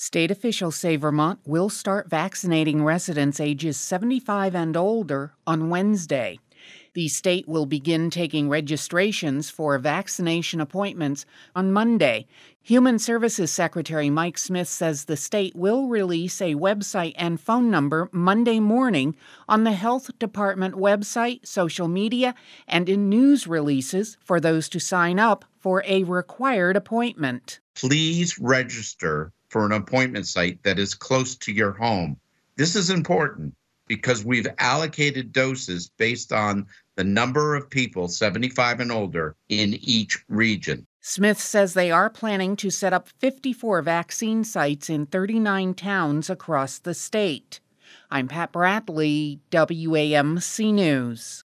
State officials say Vermont will start vaccinating residents ages 75 and older on Wednesday. The state will begin taking registrations for vaccination appointments on Monday. Human Services Secretary Mike Smith says the state will release a website and phone number Monday morning on the Health Department website, social media, and in news releases for those to sign up for a required appointment. Please register for an appointment site that is close to your home. This is important because we've allocated doses based on the number of people 75 and older in each region. Smith says they are planning to set up 54 vaccine sites in 39 towns across the state. I'm Pat Bradley, WAMC News.